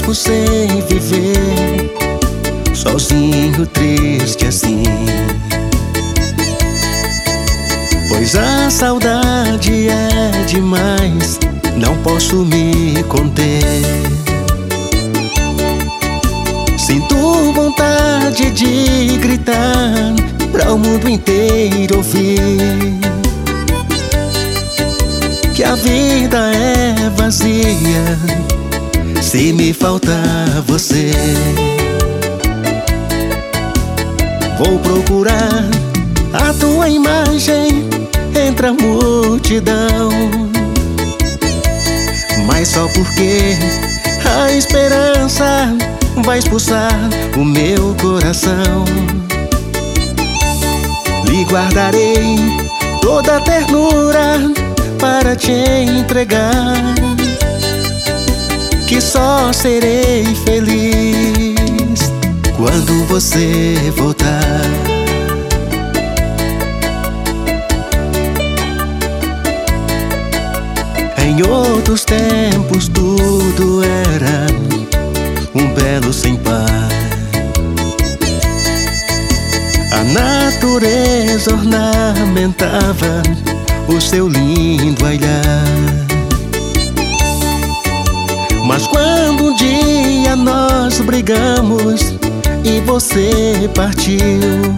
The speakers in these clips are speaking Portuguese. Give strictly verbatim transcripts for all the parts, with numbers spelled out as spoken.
tempo sem viver sozinho, triste assim. Pois a saudade é demais, não posso me conter. Sinto vontade de gritar pra o mundo inteiro ouvir que a vida é vazia se me faltar você. Vou procurar a tua imagem entre a multidão, mas só porque a esperança vai expulsar o meu coração. Lhe guardarei toda a ternura para te entregar, que só serei feliz quando você voltar. Em outros tempos tudo era um belo sem par. A natureza ornamentava o seu lindo olhar. Mas quando um dia nós brigamos e você partiu,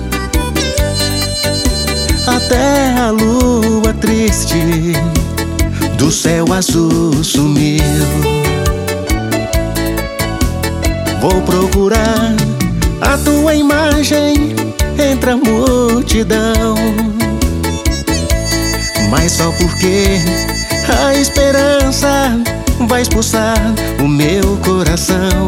até a lua triste do céu azul sumiu. Vou procurar a tua imagem entre a multidão, mas só porque a esperança vai expulsar o meu coração.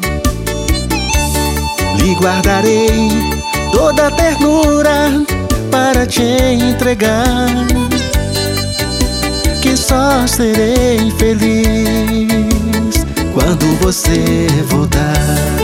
Lhe guardarei toda a ternura para te entregar, que só serei feliz quando você voltar.